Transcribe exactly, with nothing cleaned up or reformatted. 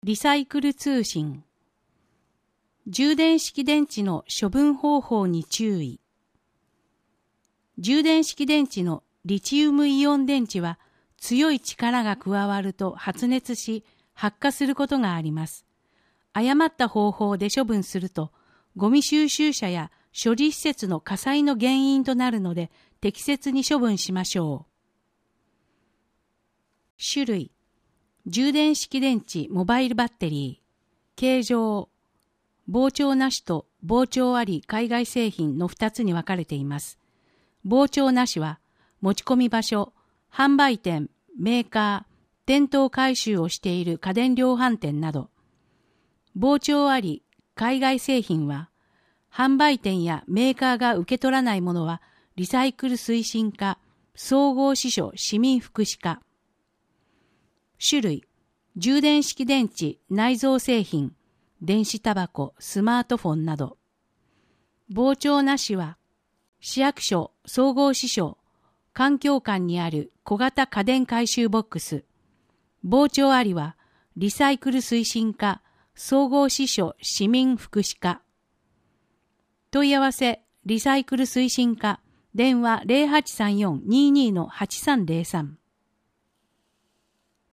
リサイクル通信。充電式電池の処分方法に注意。充電式電池のリチウムイオン電池は強い力が加わると発熱し発火することがあります。誤った方法で処分するとゴミ収集車や処理施設の火災の原因となるので適切に処分しましょう。種類。充電式電池モバイルバッテリー、形状、膨張なしと膨張あり海外製品のふたつに分かれています。膨張なしは持ち込み場所、販売店、メーカー、店頭回収をしている家電量販店など。膨張あり海外製品は販売店やメーカーが受け取らないものはリサイクル推進課、総合支所市民福祉課。種類、充電式電池、内蔵製品、電子タバコ、スマートフォンなど。膨張なしは、市役所、総合支所、環境館にある小型家電回収ボックス。膨張ありは、リサイクル推進課、総合支所市民福祉課。問い合わせ、リサイクル推進課、電話 ゼロはちさんよん にーにー はちさんゼロさん。